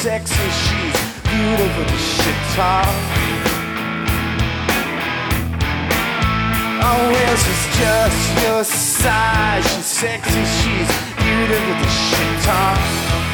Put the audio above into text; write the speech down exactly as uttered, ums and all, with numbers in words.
sexy, she's beautiful to shit talk. Oh, well, she's just your size. She's sexy, she's beautiful to shit talk.